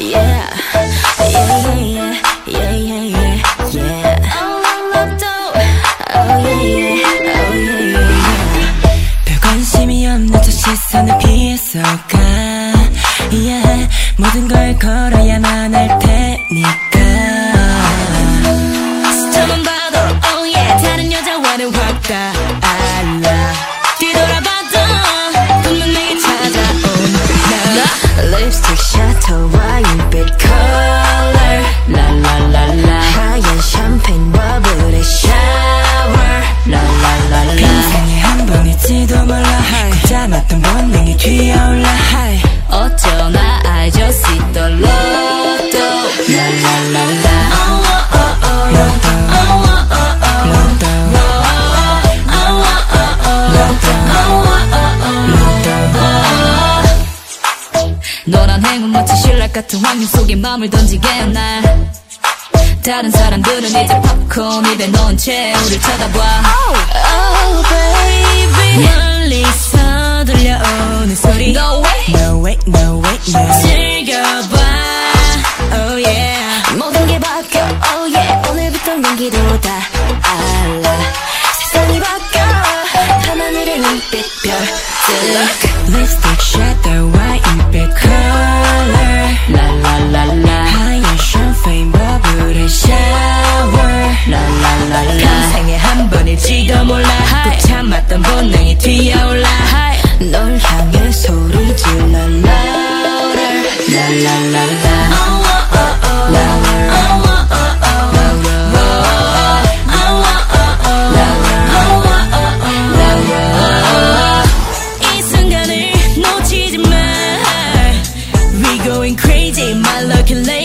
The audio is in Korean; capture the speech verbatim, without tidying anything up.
yeah, yeah, yeah, yeah, yeah, yeah, yeah. Oh, I love though. Oh yeah, yeah, oh yeah, yeah. 별 관심이 없는 저 시선을 피해서가. Yeah, 모든 걸 걸어야만 할 테니까. 스쳐만 봐도 oh yeah, 다른 여자와는 확 달라. 뒤돌아봐도 분명 내게 찾아온 나. 립스틱 샤터 와인빛 컬러 라라라라. 하얀 샴페인 버블의 샤워 라라라라. 평생에 한 번일지도 몰라. 그 닮았던 본능이 튀어올라. 어쩌나 I just see the lotto 라라라라. 너란 행운 마치 신락 같은 환경 속에 마음을 던지게 한 날. 다른 사람들은 이제 팝콘 입에 넣은 채 우릴 쳐다봐. Oh, oh baby. 멀리서 들려오는 소리. No way, no way, no way, no. 즐겨봐. Oh yeah. 모든 게 바뀌어. Oh yeah. 오늘부터 연기도 다 알아. 세상이 바뀌어. 밤하늘의 눈빛 별들. Lipstick shadow 와인빛 color 라라라라. 하얀 샴페인 버블의 샤워 라라라라. 평생에 한 번일지도 몰라. 꼭 참았던 본능이 튀어올라. 널 향해 소리 질러 louder 라라라라. Going crazy, my lucky lady.